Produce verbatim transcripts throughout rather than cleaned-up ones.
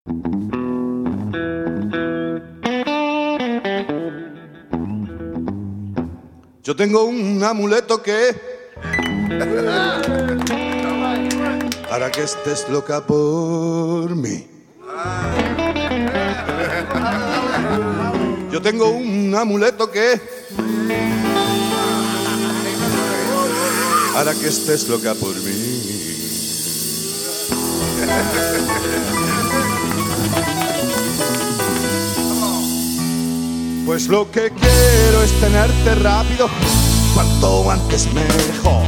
Yo tengo un amuleto que para que estés loca por mí. Yo tengo un amuleto que para que estés loca por mí. Pues lo que quiero es tenerte rápido, cuanto antes mejor.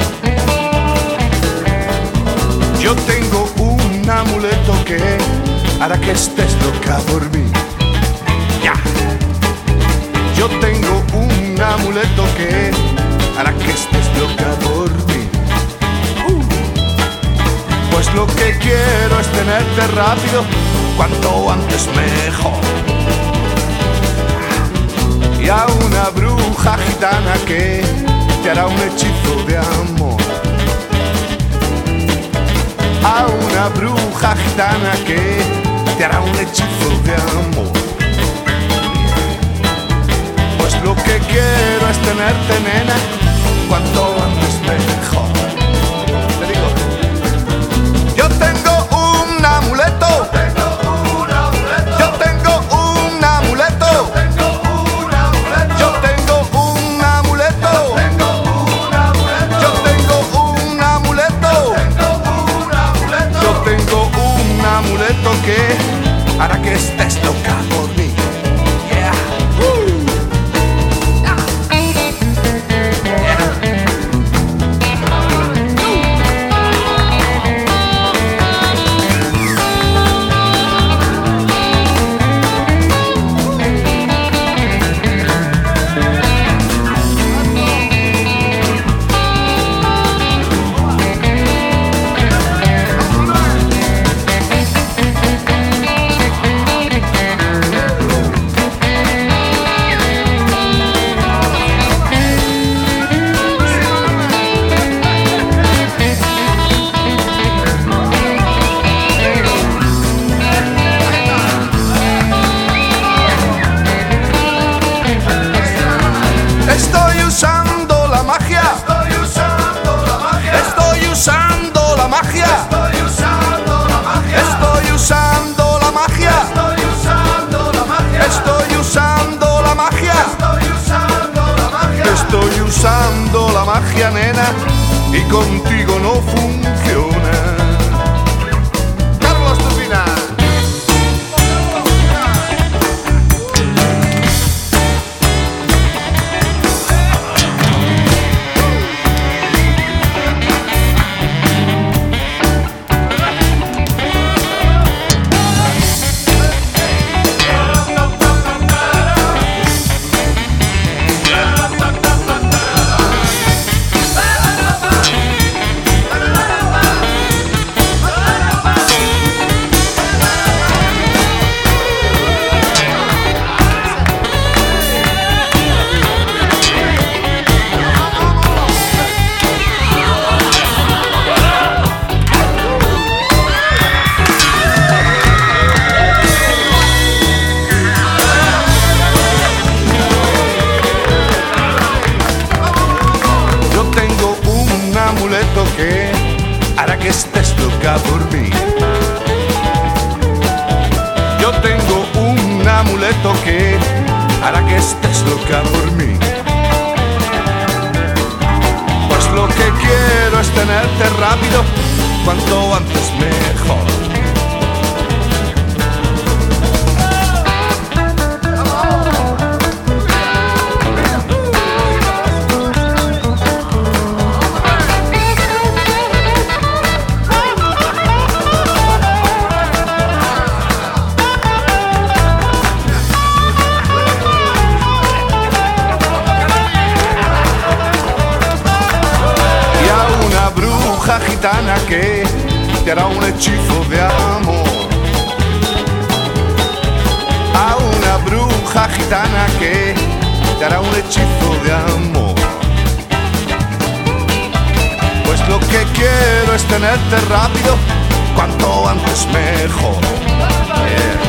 Yo tengo un amuleto que hará que estés loca por mí. Ya. Yo tengo un amuleto que hará que estés loca por mí. Uh. Pues lo que quiero es tenerte rápido, cuanto antes mejor. Y a una bruja gitana que te hará un hechizo de amor. A una bruja gitana que te hará un hechizo de amor. Pues lo que quiero es tenerte, nena, cuanto antes mejor. Te digo, yo tengo un amuleto. Yo tengo un amuleto. Que hará que estés loca por mí. Yeah. Uh. Estoy usando la magia. Estoy usando la magia. Estoy usando la magia. Estoy usando la magia. Estoy usando la magia. Estoy usando la magia. Estoy usando la magia. Estoy usando la magia. Estoy usando la magia, nena, y contigo no funciona. Carlos Turbina. Que hará que estés loca por mí. Yo tengo un amuleto que hará que estés loca por mí. Pues lo que quiero es tenerte rápido, cuanto antes mejor. Gitana que te hará un hechizo de amor. A una bruja gitana que te hará un hechizo de amor. Pues lo que quiero es tenerte rápido, cuanto antes mejor. Yeah.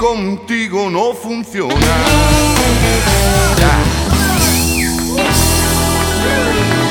contigo no funciona. Ya.